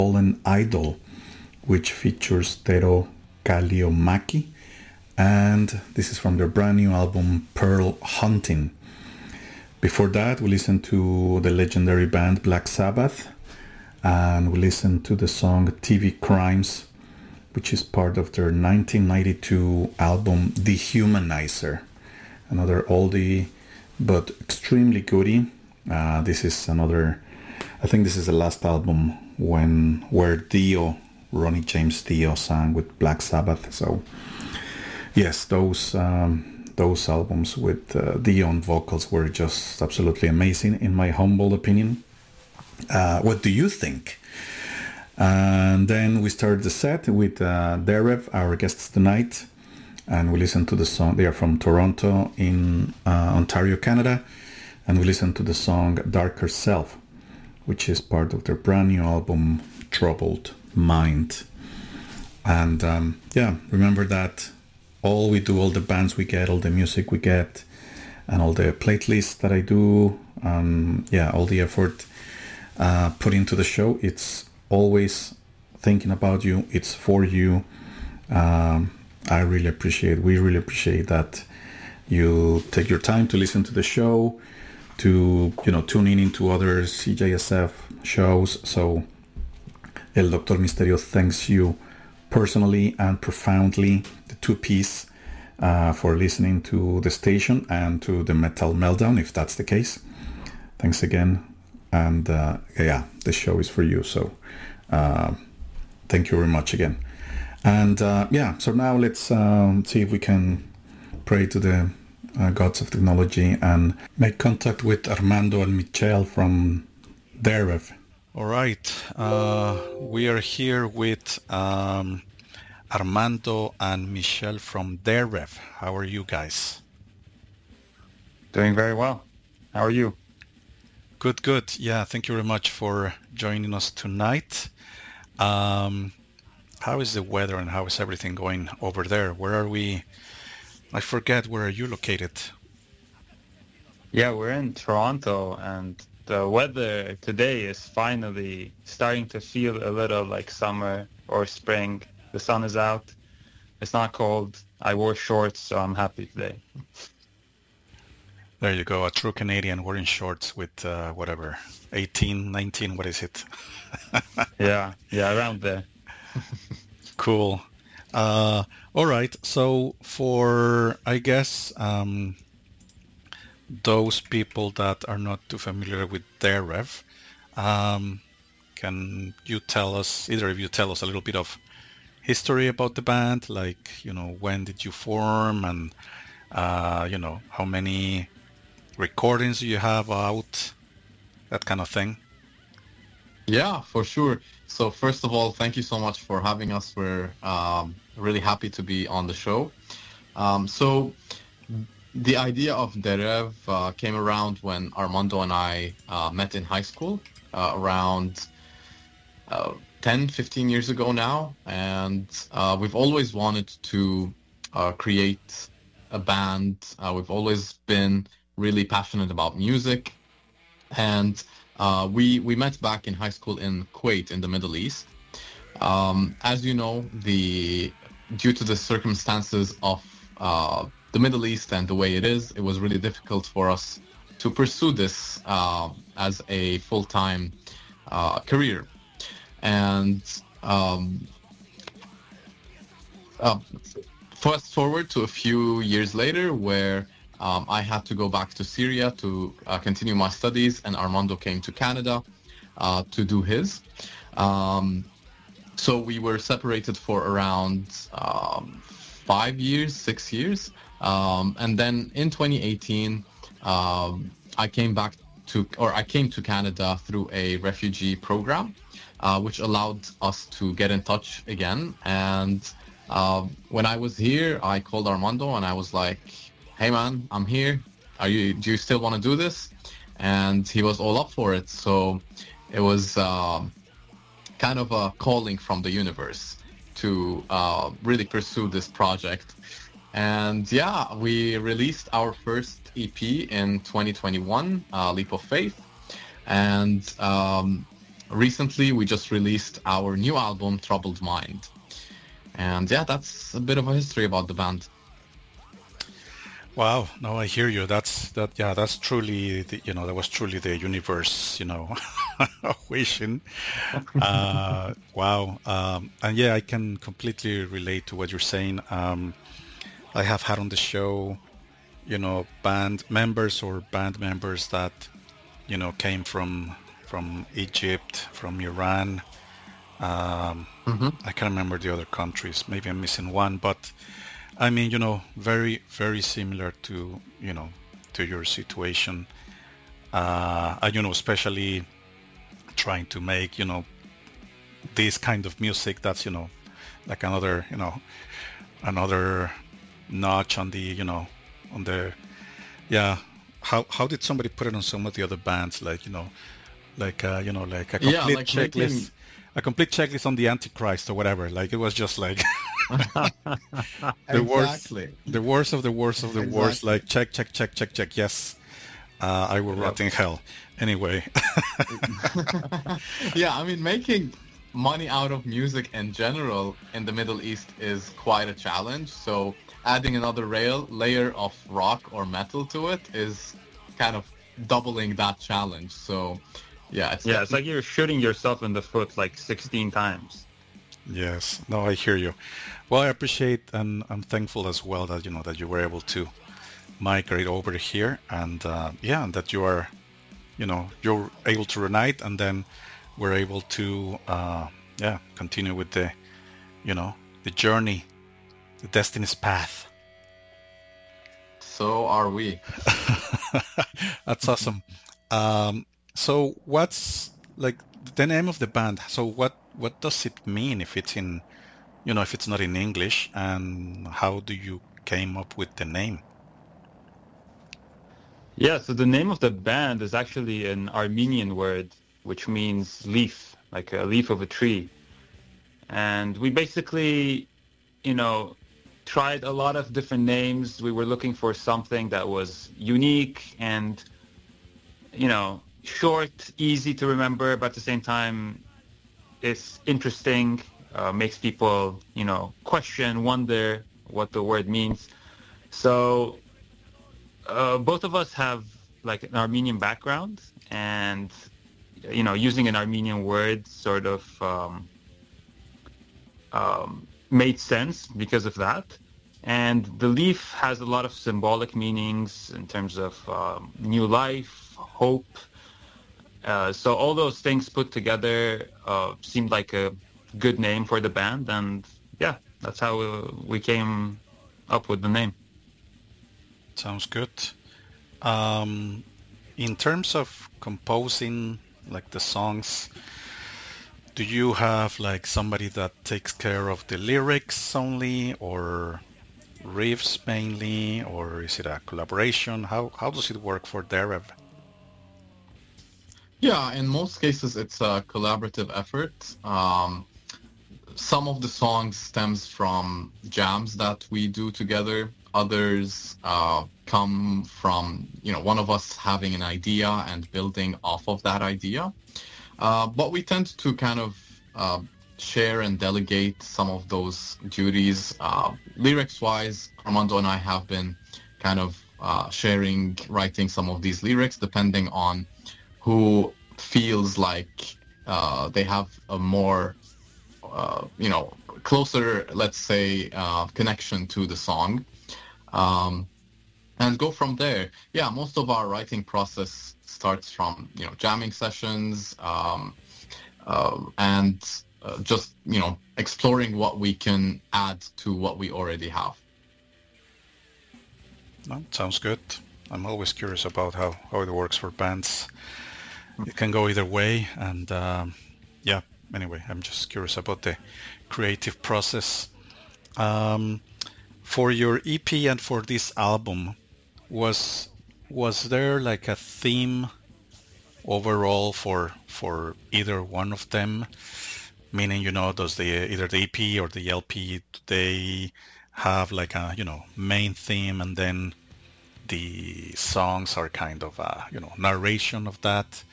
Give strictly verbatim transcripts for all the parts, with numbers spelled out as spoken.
Fallen Idol, which features Tero Kalliomäki, and this is from their brand new album Pearl Hunting. Before that, we listened to the legendary band Black Sabbath, and we listened to the song T V Crimes, which is part of their nineteen ninety-two album Dehumanizer. Another oldie, but extremely goodie. Uh, this is another, I think this is the last album when where Dio, Ronnie James Dio, sang with Black Sabbath. So yes, those um, those albums with uh, Dio on vocals were just absolutely amazing, in my humble opinion. Uh, what do you think? And then we started the set with uh, Derev, our guests tonight, and we listened to the song. They are from Toronto in uh, Ontario, Canada, and we listened to the song Darker Self, which is part of their brand new album Troubled Mind. And um, yeah, remember that all we do, all the bands we get, all the music we get, and all the playlists that I do, um, yeah, all the effort uh, put into the show, it's always thinking about you, it's for you. um, I really appreciate we really appreciate that you take your time to listen to the show, to, you know, tune in into other C J S F shows. So El Doctor Misterio thanks you personally and profoundly, the two piece, uh, for listening to the station and to the Metal Meltdown, if that's the case. Thanks again. And uh, yeah, the show is for you. So uh, thank you very much again. And uh, yeah, so now let's um, see if we can pray to the uh, gods of technology and make contact with Armando and Michelle from Derev. All right. Uh, we are here with um, Armando and Michelle from Derev. How are you guys? Doing very well. How are you? Good, good. Yeah, thank you very much for joining us tonight. Um, how is the weather and how is everything going over there? Where are we? I forget, where are you located? Yeah, we're in Toronto, and the weather today is finally starting to feel a little like summer or spring. The sun is out. It's not cold. I wore shorts, so I'm happy today. There you go, a true Canadian wearing shorts with uh, whatever, eighteen, nineteen, what is it? yeah, yeah, around there. Cool. Uh, all right, so for, I guess, um, those people that are not too familiar with Derev, um, can you tell us, either of you tell us a little bit of history about the band, like, you know, when did you form, and, uh, you know, how many recordings you have out, that kind of thing? Yeah, for sure. So first of all, thank you so much for having us. We're um, really happy to be on the show. Um, so the idea of Derev uh, came around when Armando and I uh, met in high school uh, around uh, ten, fifteen years ago now. And uh, we've always wanted to uh, create a band. Uh, we've always been really passionate about music, and uh, we we met back in high school in Kuwait in the Middle East. Um, as you know, the due to the circumstances of uh, the Middle East and the way it is, it was really difficult for us to pursue this uh, as a full-time uh, career. And um, uh, fast forward to a few years later, where Um, I had to go back to Syria to uh, continue my studies, and Armando came to Canada uh, to do his. Um, so we were separated for around um, five years, six years. Um, and then in twenty eighteen, um, I came back to, or I came to Canada through a refugee program, uh, which allowed us to get in touch again. And uh, when I was here, I called Armando and I was like, hey man, I'm here. Are you? Do you still want to do this? And he was all up for it. So it was uh, kind of a calling from the universe to uh, really pursue this project. And yeah, we released our first E P in twenty twenty-one, uh, Leap of Faith. And um, recently we just released our new album, Troubled Mind. And yeah, that's a bit of a history about the band. Wow, no, I hear you. That's that. Yeah, that's truly, the, you know, that was truly the universe, you know, wishing. Uh, wow, um, and yeah, I can completely relate to what you're saying. Um, I have had on the show, you know, band members or band members that, you know, came from from Egypt, from Iran. Um, Mm-hmm. I can't remember the other countries. Maybe I'm missing one, but I mean, you know, very, very similar to, you know, to your situation. Uh, and, you know, especially trying to make, you know, this kind of music that's, you know, like another, you know, another notch on the, you know, on the, yeah. How how did somebody put it on some of the other bands? Like, you know, like, uh, you know, like a complete Yeah, like checklist, making... a complete checklist on the Antichrist or whatever. Like, it was just like... the worst, Exactly. the worst of the worst of the Exactly. worst. Like check, check, check, check, check. Yes, uh, I will rot in hell. Anyway, Yeah, I mean, making money out of music in general in the Middle East is quite a challenge. So adding another rail layer of rock or metal to it is kind of doubling that challenge. So yeah, it's Yeah, it's like you're shooting yourself in the foot like sixteen times. yes. No, I hear you. Well, I appreciate and I'm thankful as well that you know that you were able to migrate over here and uh, yeah, and that you are, you know, you're able to reunite and then we're able to uh, yeah continue with the, you know, the journey, the destiny's path. So are we. That's awesome. Um, so what's like the name of the band? So what what does it mean if it's in, you know, if it's not in English, and how do you came up with the name? Yeah, so the name of the band is actually an Armenian word, which means leaf, like a leaf of a tree. And we basically, you know, tried a lot of different names. We were looking for something that was unique and, you know, short, easy to remember, but at the same time, it's interesting, uh, makes people, you know, question, wonder what the word means. So uh, both of us have like an Armenian background, and, you know, using an Armenian word sort of um, um, made sense because of that. And the leaf has a lot of symbolic meanings in terms of um, new life, hope. Uh, so all those things put together uh, seemed like a good name for the band. And yeah, that's how uh, we came up with the name. Sounds good. Um, in terms of composing, like the songs, do you have like somebody that takes care of the lyrics only, or riffs mainly, or is it a collaboration? How how does it work for Derev? Yeah, in most cases, it's a collaborative effort. Um, some of the songs stems from jams that we do together. Others uh, come from, you know, one of us having an idea and building off of that idea. Uh, but we tend to kind of uh, share and delegate some of those duties. Uh, lyrics-wise, Armando and I have been kind of uh, sharing, writing some of these lyrics, depending on who feels like uh, they have a more, uh, you know, closer, let's say, uh, connection to the song. Um, and go from there. Yeah, most of our writing process starts from, you know, jamming sessions um, uh, and uh, just, you know, exploring what we can add to what we already have. No, sounds good. I'm always curious about how, how it works for bands. It can go either way, and um, yeah, anyway, I'm just curious about the creative process. Um, for your E P and for this album, was was there like a theme overall for for either one of them? Meaning, you know, does the either the E P or the L P, do they have like a, you know, main theme, and then the songs are kind of a, you know, narration of that?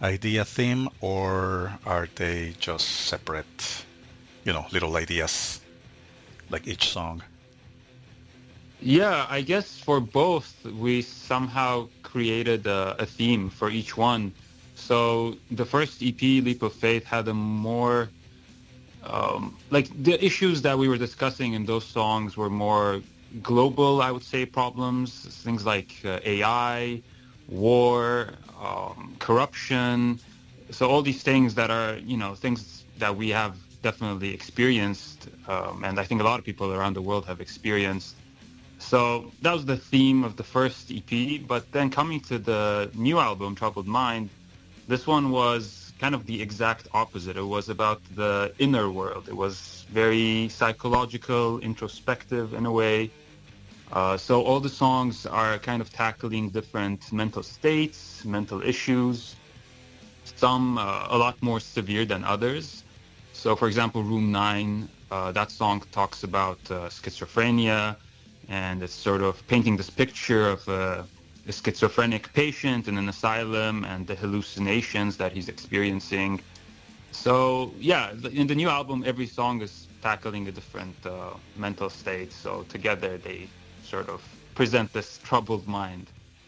idea theme, or are they just separate, you know, little ideas, like each song? Yeah, I guess for both, we somehow created a, a theme for each one. So the first E P, Leap of Faith, had a more, um, like the issues that we were discussing in those songs were more global, I would say, problems, things like uh, A I, war, um, corruption. So all these things that are, you know, things that we have definitely experienced, um, and I think a lot of people around the world have experienced. So that was the theme of the first E P. But then coming to the new album, Troubled Mind, this one was kind of the exact opposite. It was about the inner world. It was very psychological, introspective in a way. Uh, so all the songs are kind of tackling different mental states, mental issues, some uh, a lot more severe than others. So for example, Room nine, uh, that song talks about uh, schizophrenia, and it's sort of painting this picture of a, a schizophrenic patient in an asylum and the hallucinations that he's experiencing. So yeah, in the new album, every song is tackling a different uh, mental state. So together they sort of present this troubled mind.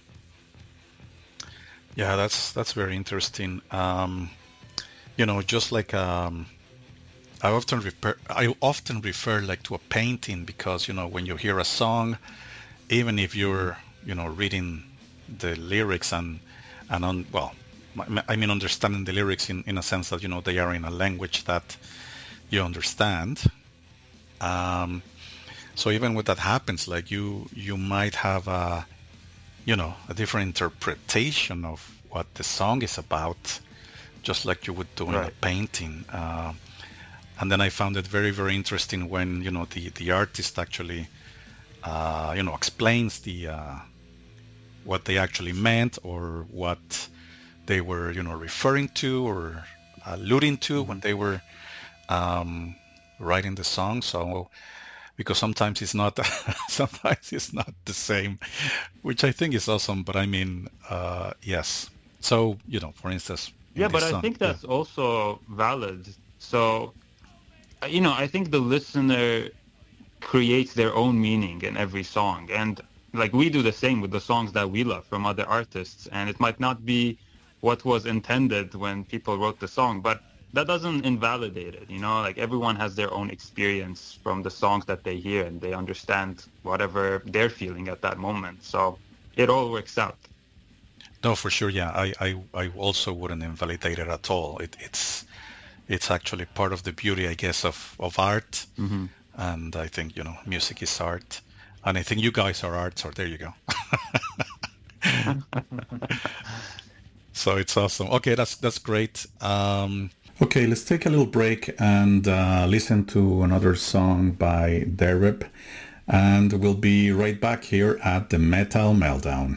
Yeah, that's that's very interesting. Um, you know, just like um, I often refer, I often refer like to a painting, because you know when you hear a song, even if you're you know reading the lyrics and and on well, I mean understanding the lyrics in, in a sense that you know they are in a language that you understand. Um, so even when that happens, like you you might have a you know a different interpretation of what the song is about, just like you would do in Right. a painting. Uh, and then I found it very very interesting when you know the the artist actually uh, you know explains the uh, what they actually meant, or what they were you know referring to or alluding to when they were um, writing the song. So because sometimes it's not sometimes it's not the same, which I think is awesome. But I mean, uh, yes. So you know, for instance, in Yeah, this but I song- think yeah. that's also valid. So, uh, you know, I think the listener creates their own meaning in every song. And like we do the same with the songs that we love from other artists. And it might not be what was intended when people wrote the song, but that doesn't invalidate it. You know, like everyone has their own experience from the songs that they hear, and they understand whatever they're feeling at that moment. So it all works out. No, for sure. Yeah, I, I, I also wouldn't invalidate it at all. It, it's it's actually part of the beauty, I guess, of, of art. Mm-hmm. And I think, you know, music is art. And I think you guys are art, so there you go. So it's awesome. Okay, that's that's great. Um, Okay, let's take a little break and uh, listen to another song by Dereb, and we'll be right back here at the Metal Meltdown.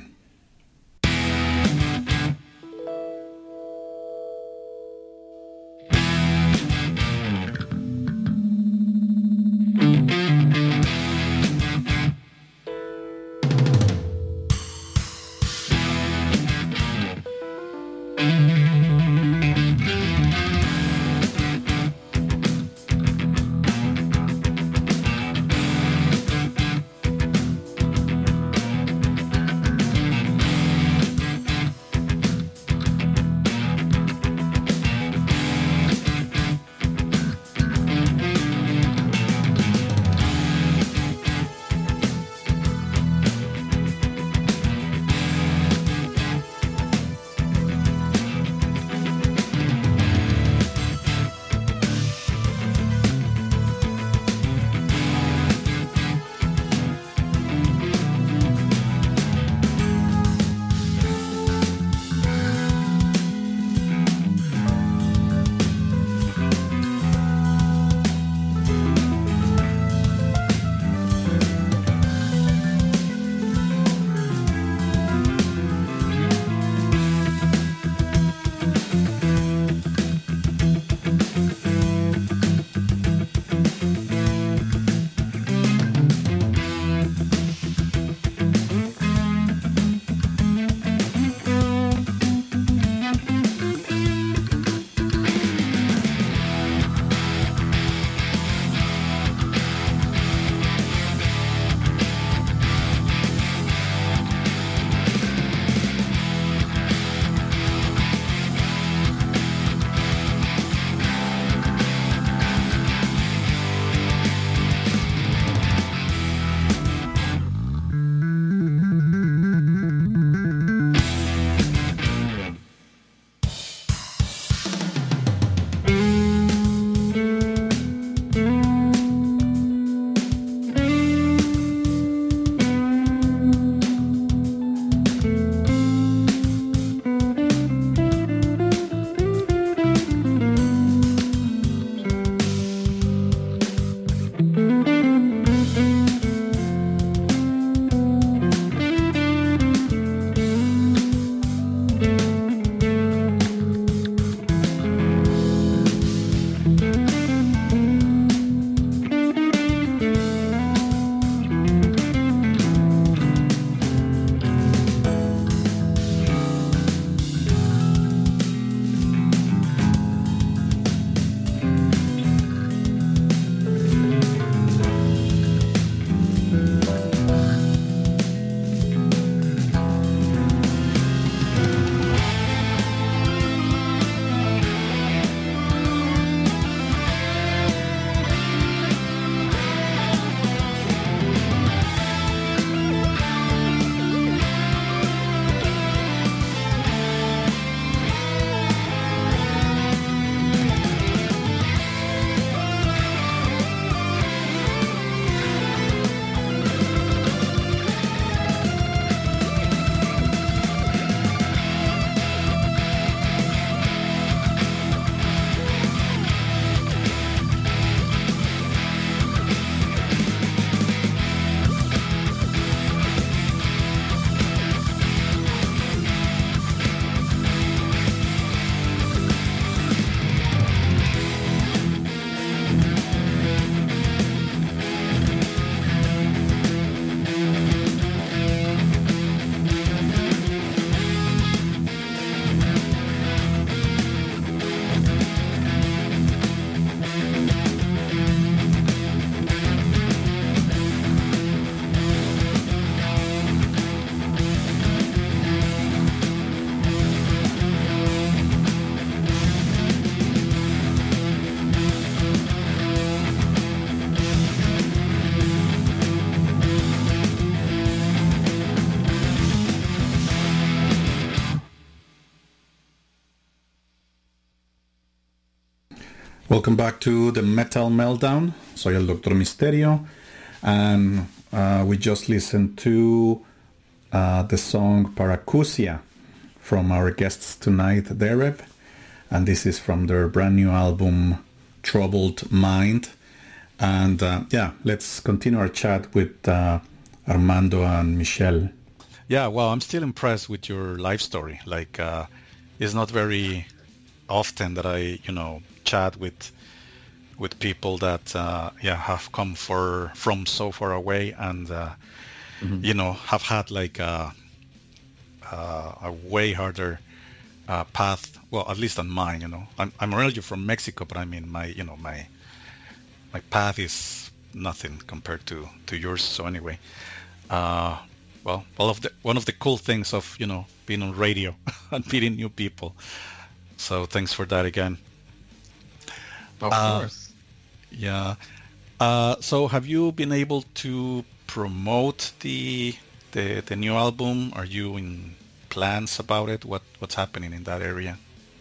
Welcome back to the Metal Meltdown. Soy el Doctor Misterio, and uh, we just listened to uh, the song Paracusia from our guests tonight, Derev, and this is from their brand new album Troubled Mind. And uh, yeah, let's continue our chat with uh, Armando and Michelle. Yeah, well, I'm still impressed with your life story. Like, uh, it's not very often that I, you know, chat with with people that uh, yeah have come for from so far away and uh, mm-hmm. you know have had like a, a, a way harder uh, path. Well, at least on mine. You know, I'm I'm originally from Mexico, but I mean my you know my my path is nothing compared to to yours. So anyway, uh, well, one of the one of the cool things of you know being on radio and meeting new people. So thanks for that again. Of uh, course. Yeah. Uh, so have you been able to promote the, the the new album? Are you in plans about it? What what's happening in that area?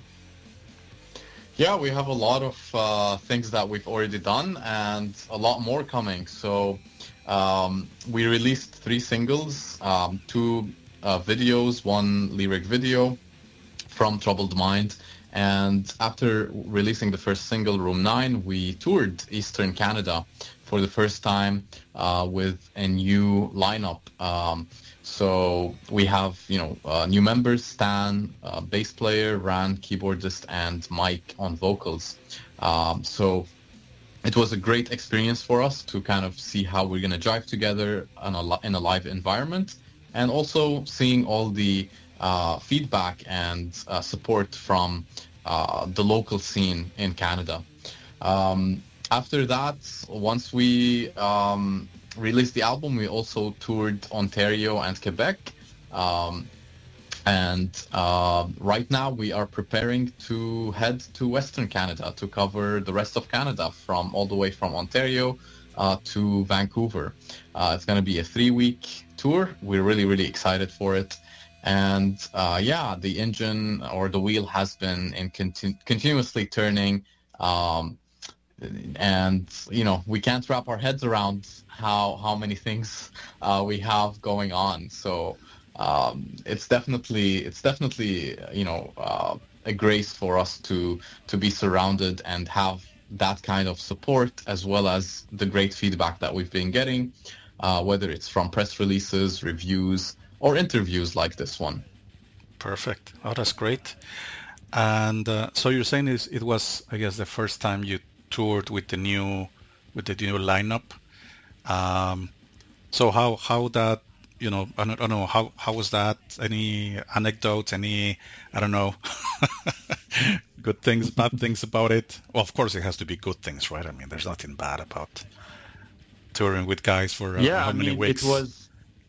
Yeah, we have a lot of uh, things that we've already done and a lot more coming. So um, we released three singles, um, two uh, videos, one lyric video from Troubled Mind. And after releasing the first single, Room nine, we toured Eastern Canada for the first time uh, with a new lineup. Um, so we have, you know, uh, new members, Stan, uh, bass player, Ran, keyboardist, and Mike on vocals. Um, so it was a great experience for us to kind of see how we're going to jive together in a, li- in a live environment, and also seeing all the uh, feedback and uh, support from uh, the local scene in Canada. Um, after that, once we um, released the album, we also toured Ontario and Quebec. Um, and uh, right now we are preparing to head to Western Canada to cover the rest of Canada, from all the way from Ontario uh, to Vancouver. Uh, it's going to be a three-week tour. We're really, really excited for it. And uh, yeah, the engine or the wheel has been in continu- continuously turning. Um, and, you know, we can't wrap our heads around how, how many things uh, we have going on. So um, it's definitely, it's definitely, you know, uh, a grace for us to, to be surrounded and have that kind of support, as well as the great feedback that we've been getting, uh, whether it's from press releases, reviews, or interviews like this one. Perfect. Oh, that's great. And uh, so you're saying is it was, I guess, the first time you toured with the new with the new lineup. Um, so how how that you know I don't, I don't know how how was that? Any anecdotes? Any I don't know good things, bad things about it? Well, of course it has to be good things, right? I mean, there's nothing bad about touring with guys for uh, yeah, how I many mean, weeks? It was.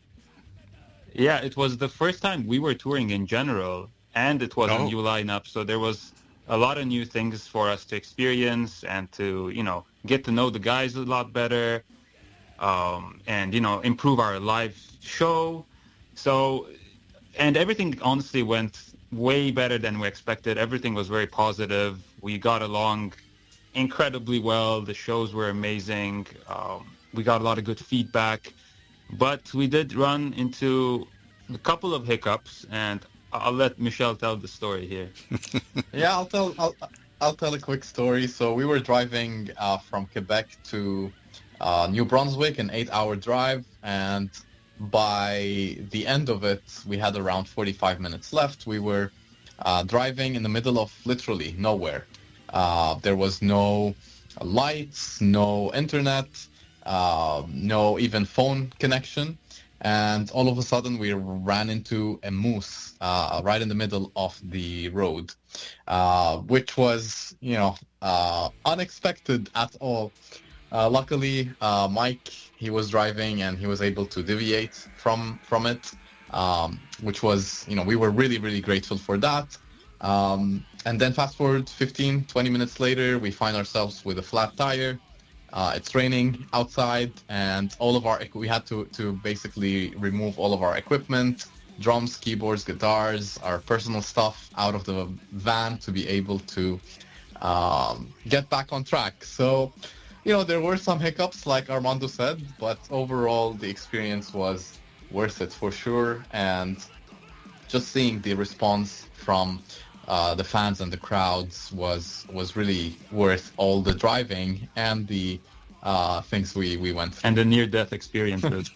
Yeah, it was the first time we were touring in general, and it was Oh. a new lineup, so there was a lot of new things for us to experience and to, you know, get to know the guys a lot better, um, and, you know, improve our live show. So, and everything honestly went way better than we expected. Everything was very positive. We got along incredibly well. The shows were amazing. Um, we got a lot of good feedback. But we did run into a couple of hiccups, and I'll let Michelle tell the story here. Yeah, I'll tell I'll, I'll tell a quick story. So we were driving uh, from Quebec to uh, New Brunswick, an eight-hour drive, and by the end of it, we had around forty-five minutes left. We were uh, driving in the middle of literally nowhere. Uh, there was no lights, no internet, uh, no even phone connection. And all of a sudden, we ran into a moose uh, right in the middle of the road, uh, which was, you know, uh, unexpected at all. Uh, luckily, uh, Mike, he was driving and he was able to deviate from from it, um, which was, you know, we were really, really grateful for that. Um, and then fast forward fifteen, twenty minutes later, we find ourselves with a flat tire. Uh, it's raining outside, and all of our we had to, to basically remove all of our equipment, drums, keyboards, guitars, our personal stuff out of the van to be able to um, get back on track. So, you know, there were some hiccups, like Armando said, but overall the experience was worth it for sure. And just seeing the response from uh, the fans and the crowds was was really worth all the driving and the uh, things we, we went through. And the near-death experiences.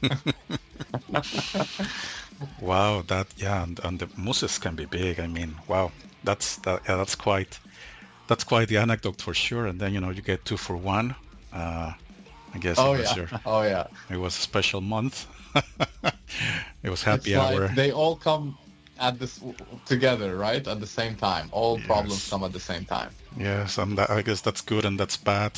Wow, that yeah, and, and the mousses can be big. I mean, wow, that's that, yeah, that's quite that's quite the anecdote for sure. And then you know you get two for one. Uh, I guess Oh it was yeah, your, oh yeah. it was a special month. It was happy It's hour. like they all come at this together, right? At the same time. All Yes. problems come at the same time. Yes, and that, I guess that's good and that's bad.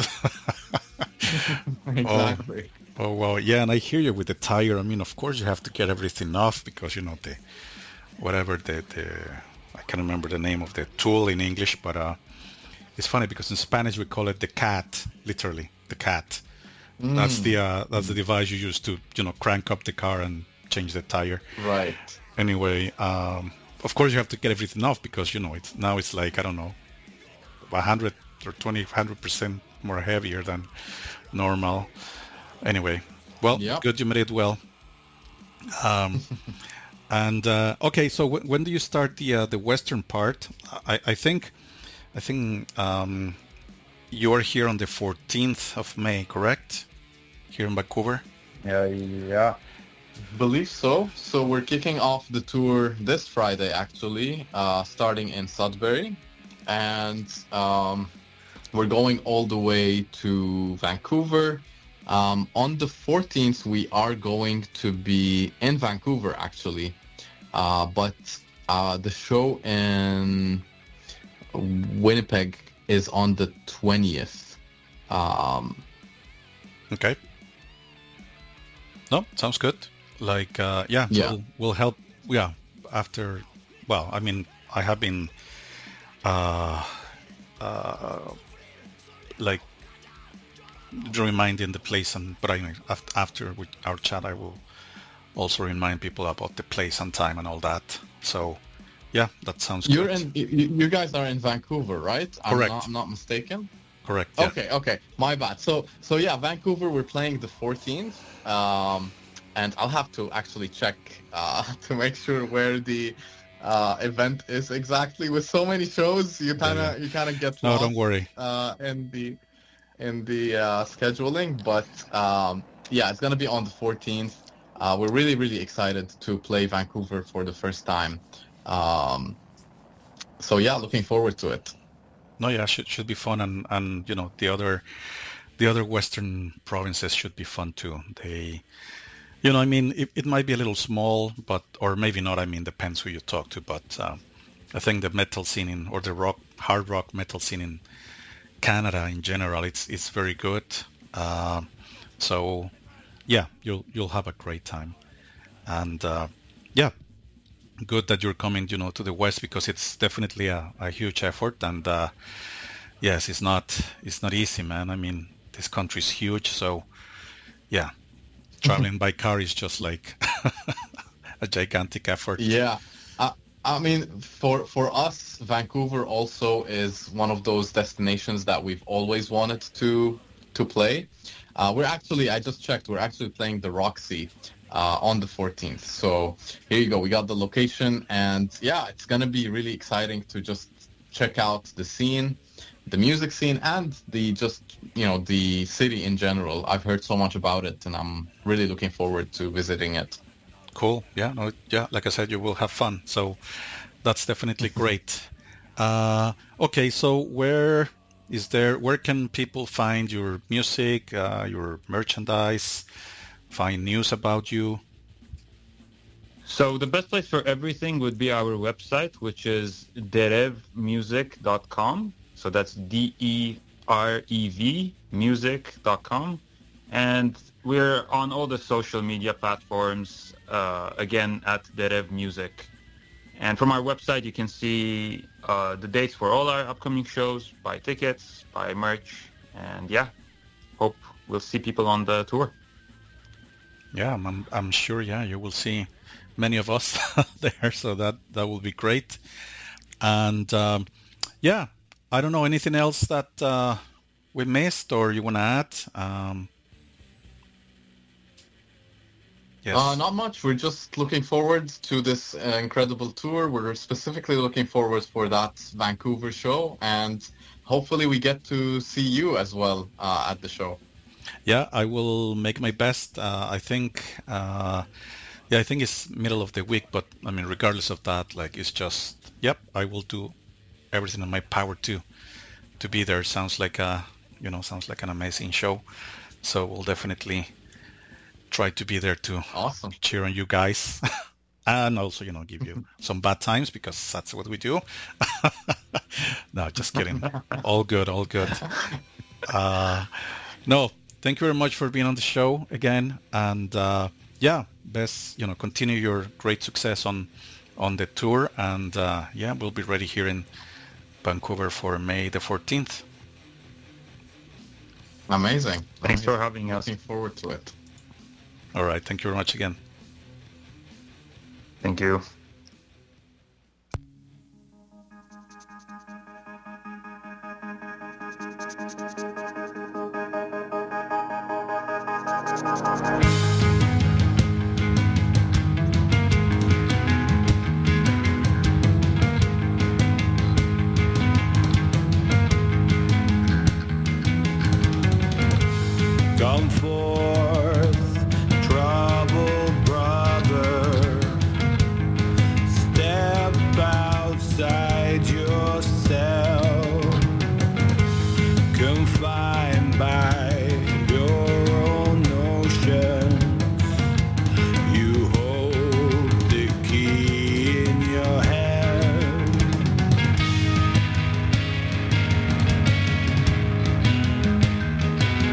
Exactly. Oh well, yeah, and I hear you with the tire. I mean, of course you have to get everything off because you know the whatever the the I can't remember the name of the tool in English, but uh, it's funny because in Spanish we call it the cat, literally the cat. That's the uh, that's the device you use to you know crank up the car and change the tire. Right. Anyway, um, of course you have to get everything off because you know it's now it's like I don't know, one hundred or twenty, one hundred percent more heavier than normal. Anyway, well, Yep. good you made it well. Um, and uh, okay, so w- when do you start the uh, the western part? I, I think I think um, you are here on the fourteenth of May, correct? Here in Vancouver. Yeah, yeah. Believe so. So we're kicking off the tour this Friday, actually, uh, starting in Sudbury. And um, we're going all the way to Vancouver. Um, on the fourteenth, we are going to be in Vancouver, actually. Uh, but uh, the show in Winnipeg is on the twentieth. Um, Okay. No, sounds good. Like, uh, yeah, Yeah. We'll, we'll help. Yeah, after. Well, I mean, I have been, uh, uh, like, reminding the place, and but I after, after with our chat, I will also remind people about the place and time and all that. So, yeah, that sounds you're good. in. You, you guys are in Vancouver, right? Correct. I'm not, I'm not mistaken. Correct. Yeah. Okay, okay, my bad. So, so yeah, Vancouver, we're playing the fourteenth, um, and I'll have to actually check uh, to make sure where the uh, event is exactly. With so many shows, you kind of you kind of get No, lost don't worry. uh, in the in the uh, scheduling. But um, yeah, it's gonna be on the fourteenth. Uh, we're really really excited to play Vancouver for the first time. Um, so yeah, looking forward to it. No, yeah, should should be fun, and and you know the other the other western provinces should be fun too. They, you know, I mean, it, it might be a little small, but or maybe not. I mean, depends who you talk to. But uh, I think the metal scene in, or the rock, hard rock metal scene in Canada in general, it's it's very good. Uh, so yeah, you'll you'll have a great time, and uh, yeah. Good that you're coming, you know, to the west because it's definitely a, a huge effort, and uh, yes, it's not it's not easy, man. I mean, this country is huge, so yeah, traveling by car is just like a gigantic effort. Yeah, I, I mean, for for us, Vancouver also is one of those destinations that we've always wanted to to play. Uh, we're actually, I just checked, we're actually playing the Roxy uh, on the fourteenth. So here you go, we got the location, and yeah, it's gonna be really exciting to just check out the scene, the music scene, and the just you know the city in general. I've heard so much about it, and I'm really looking forward to visiting it. Cool. Yeah. No. Yeah. Like I said, you will have fun. So that's definitely great. Uh, okay. So where is there? Where can people find your music, uh, your merchandise, find news about you? So the best place for everything would be our website, which is derev music dot com. So that's D E R E V music dot com. And we're on all the social media platforms, uh, again, at Derev Music. And from our website, you can see uh, the dates for all our upcoming shows, buy tickets, buy merch, and yeah, hope we'll see people on the tour. Yeah, I'm, I'm sure. Yeah, you will see many of us there, so that that will be great. And um, yeah, I don't know, anything else that uh, we missed or you want to add? Um, yes. Uh, not much. We're just looking forward to this uh, incredible tour. We're specifically looking forward for that Vancouver show, and hopefully we get to see you as well uh, at the show. Yeah, I will make my best. Uh, I think, uh, yeah, I think it's middle of the week, but I mean, regardless of that, like, it's just, yep, I will do everything in my power to to be there. Sounds like a, you know, sounds like an amazing show. So we'll definitely try to be there to Awesome. cheer on you guys. And also, you know, give you some bad times because that's what we do. No, just kidding. All good, all good. Uh, no, thank you very much for being on the show again. And uh, yeah, best, you know, continue your great success on on the tour. And uh, yeah, we'll be ready here in Vancouver for May the fourteenth. Amazing. Thanks for having us. Looking forward to it. All right. Thank you very much again. Thank you. Come for